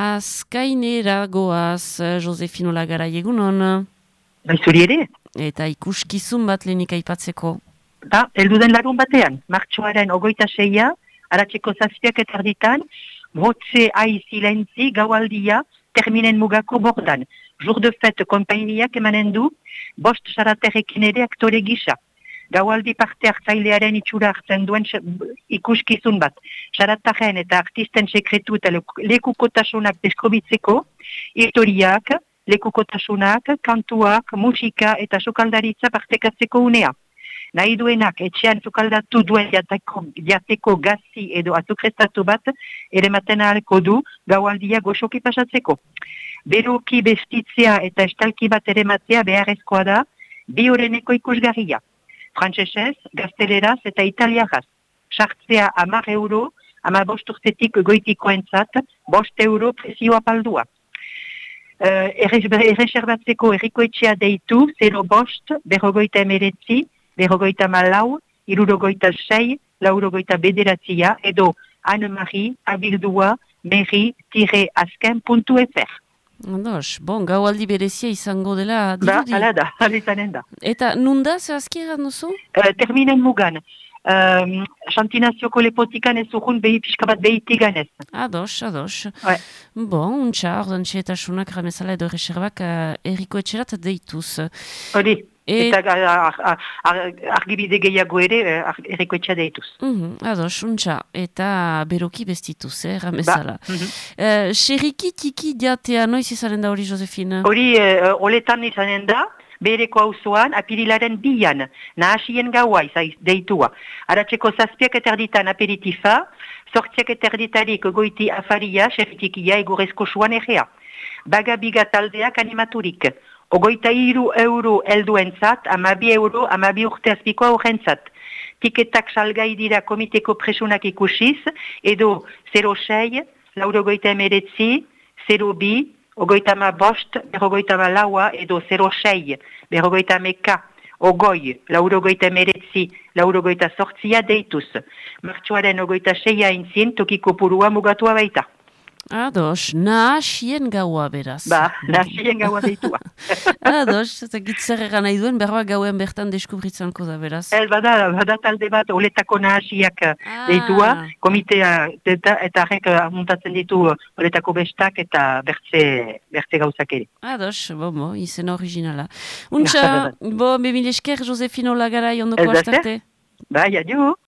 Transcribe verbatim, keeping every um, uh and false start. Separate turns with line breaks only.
Azkainera goaz, Josefino Lagarai, egunon.
Bai, zuri ere?
Eta ikuskizun bat lehenik aipatzeko.
Ba, elduden larun batean, martxoaren ogoita seia, aratzeko zazpiak eta erditan, Brotze ai silentzi gaualdia terminen mugako bordan. Jour de fête konpainiak emanen du, bost xaraterrekin ere aktore gisa. Gaualdi parte hartzailearen itxura hartzen duen ikuskizun bat. Xaratarren eta artisten sekretu eta lekukotasunak deskobitzeko, historiak, lekukotasunak, kantuak, musika eta sukaldaritza partekatzeko unea. Nahi duenak etxean sukaldatu duen jateko, jateko gazi edo azukrestatu bat ere maten ahalko du gaualdia goxoki pasatzeko. Beroki bestitzea eta estalki bat ere matea beharrezkoa da bi horreneko ikusgarria. Frantsesez, gazteleraz eta italiaraz. Sartzea amar euro, ama bost urtetik goitikoentzat, bost euro prezioa paldua. Uh, Erreserbatzeko errikoetxea deitu, zero bost, berrogoita emeretzi, berrogoita malau, irurogoita sei, laurogoita bederatzia, edo Anne-Marie, abildua, meri-azken puntu fr.
Ondoz, bon, gaualdi berezia izango dela dirudi.
Ba, ala da, ala izanen da.
Eta nunda, zehazki egan duzu?
Uh, terminen mugan. Um, Xantinazioko lepotikan ez urgun behi pixka bat behitigan ez.
Ados, ados.
Ouais.
Bon, untxa, ordan txetasunak ramezala edo reserbak uh, erriko etxerat deituz.
Hori,
Et...
eta ar, ar, ar, argibide gehiago ere erriko etxea deituz.
Mm-hmm, ados, untxa, eta beroki bestituz, eh, ramezala.
Ba, mm-hmm.
uh, Xeriki tiki diatea, noiz izanen da hori, Josefina?
Hori, uh, oletan izanen da, bereko hauzoan, apirilaren bian, nahasien gaua izaiz deitua. Aratzeko zazpiak eterditan aperitifa, sortziak eterditarik goiti afaria, xeritikia egurezko suan egea. Baga biga taldeak animaturik. Ogoita iru euro elduentzat, amabi euro, amabi urte azpiko aurrentzat. Tiketak salgai dira komiteko presunak ikusiz, edo zero sei, laurogoita emeretzi, zero bi, ogoita ma bost, berrogoita ma laua, edo zero sei, berrogoita meka, ogoi, laurogoita emeretzi, laurogoita sortzia deituz. Martxoaren ogoita seia intzin, tokiko purua mugatua baita.
Ados, nahasien gaua beraz.
Ba, nahasien gaua deitua.
Ados, eta gitzer egan nahi duen, berroa gauen bertan deskubritzanko da beraz.
El, bada, bada talde bat, oletako nahasiak
ah.
deitua, komitea eta harrek muntatzen ditu oletako bestak eta bertze, bertze gauzak ere.
Ados, bo, bo, izen originala. Untxa, bo, bemil esker, Josefino Lagarai, ondoko astarte.
Bai, adio.